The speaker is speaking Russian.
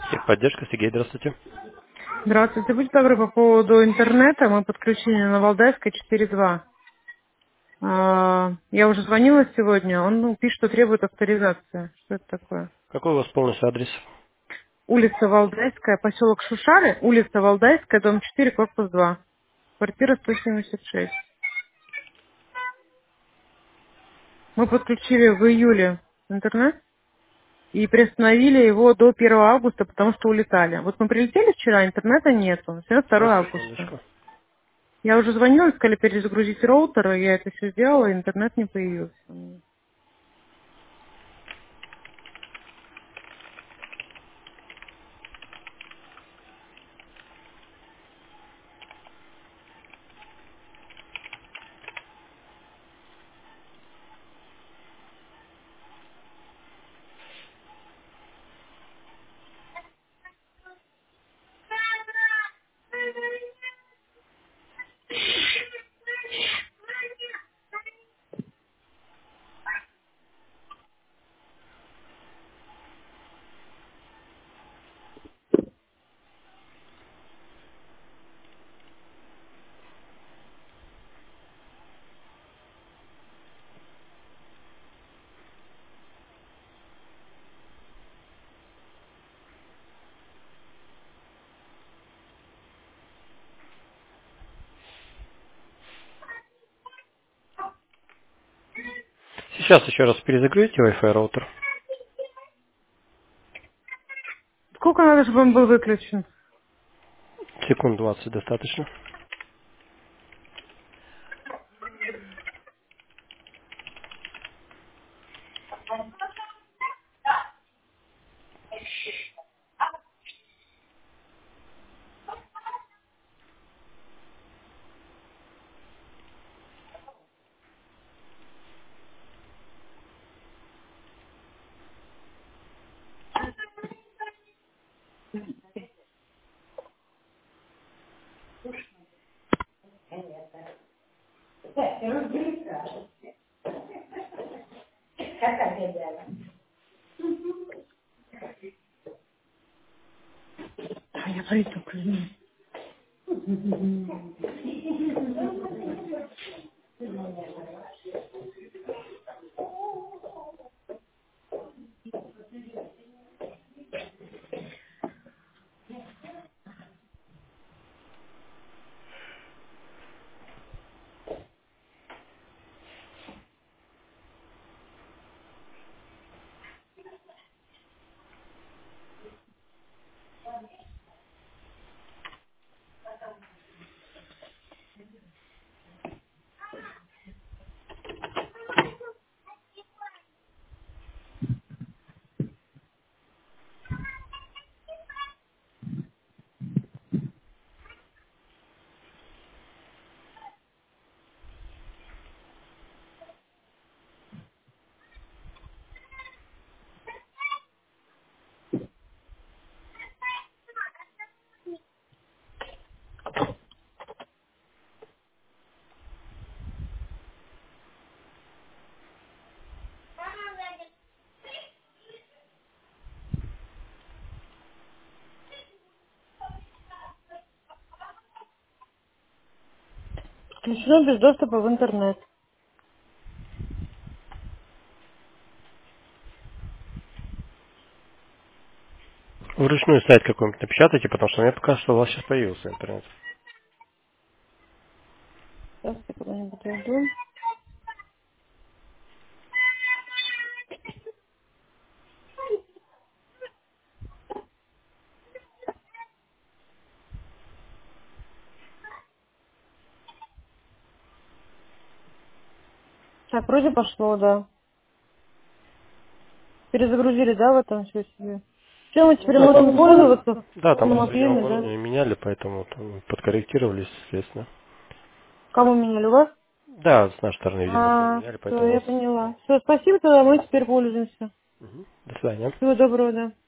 Техподдержка, Сергей, здравствуйте. Здравствуйте. Будьте добры, по поводу интернета. Мы подключены на Валдайской 4.2. Я уже звонила сегодня. Он пишет, что требует авторизации. Что это такое? Какой у вас полностью адрес? Улица Валдайская, поселок Шушары. Улица Валдайская, дом 4, корпус 2. Квартира 176. Мы подключили в июле интернет и приостановили его до 1 августа, потому что улетали. Вот мы прилетели вчера, интернета нету. Сегодня Сейчас, 2 августа. секундочку. Я уже звонила, сказали перезагрузить роутер, и я это все сделала, и интернет не появился. Сейчас еще раз перезагрузите Wi-Fi роутер. Сколько надо, чтобы он был выключен? Секунд 20 достаточно. Я говорю, только извини. Включено без доступа в интернет. Вручную сайт какой-нибудь напечатайте, потому что мне пока что у вас сейчас появился интернет. Сейчас я куда-нибудь иду. Так, вроде пошло, да. Перезагрузили, да, в этом все себе? Все, мы Ну теперь да, можем там, пользоваться в да, там полном последнем объеме, да? оборудование меняли, поэтому там подкорректировались, соответственно. Кому меняли, у вас? Да, с нашей стороны, видимо, поменяли, Все, поэтому у я вас... поняла. Все, спасибо, тогда мы теперь пользуемся. Мгм. До свидания. Всего доброго, да.